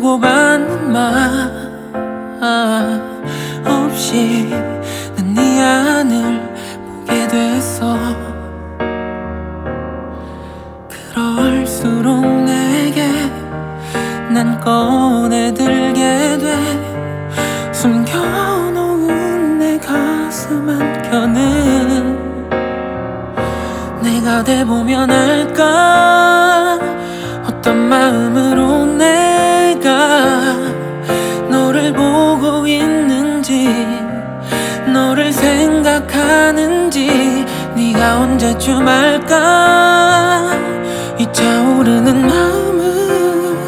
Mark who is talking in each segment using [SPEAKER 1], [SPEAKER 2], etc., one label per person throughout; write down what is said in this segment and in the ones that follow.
[SPEAKER 1] 주고받는 말 없이 난 네 안을 보게 됐어. 그럴수록 내게 난 꺼내들게 돼. 숨겨놓은 내 가슴 한켠은 내가 돼보면 알까. 어떤 마음으로 내가 너를 보고 있는지, 너를 생각하는지 네가 언제쯤 알까. 이 차오르는 마음은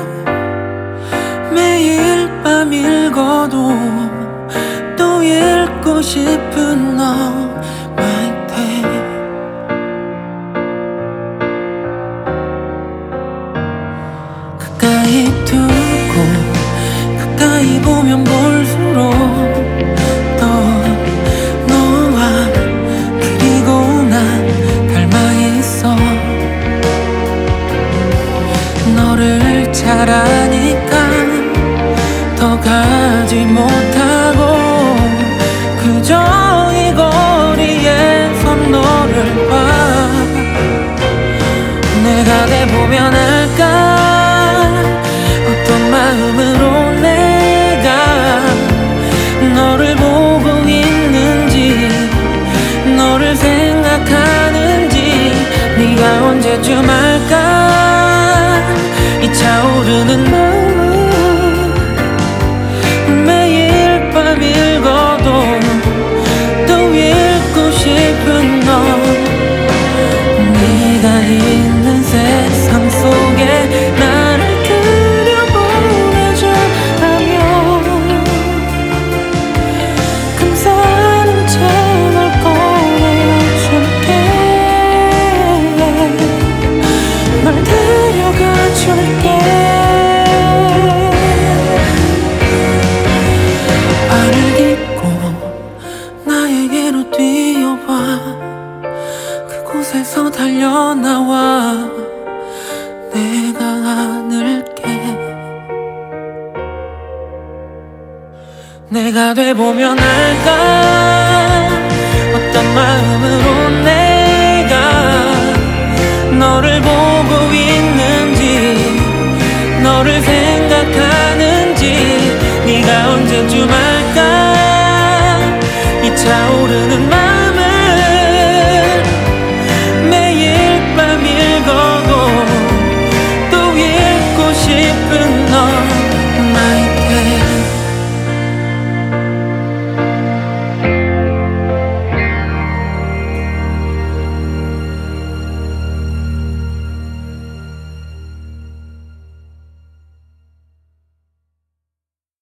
[SPEAKER 1] 매일 밤 읽어도 또 읽고 싶은 너 My day. 가까이 두고 가까이 보면 볼수록 또 너와 그리고 난 닮아있어. 너를 잘 아니까 더 가지 못하고 그저 이 거리에서 너를 봐. 내가 돼보면 알까. 어떤 마음으로 내가 너를 보고 있는지, 너를 생각하는지 네가 언제쯤 알까. 이 차오르는 마음은 매일 밤 읽어도 또 읽고 싶은 너. 네가 있는 세상 속에 나를 들여보내준다면 감사한 채 널 꺼내줄게. 널 데려가줄게. 발을 딛고 나에게로 뛰어와. 그곳에서 달려나와 내가 안을게. 내가 돼보면 알까. 어떤 마음으로 내가 너를 보고 있는지, 너를 생각하는지 네가 언제쯤 알까. 이 차오르는 마음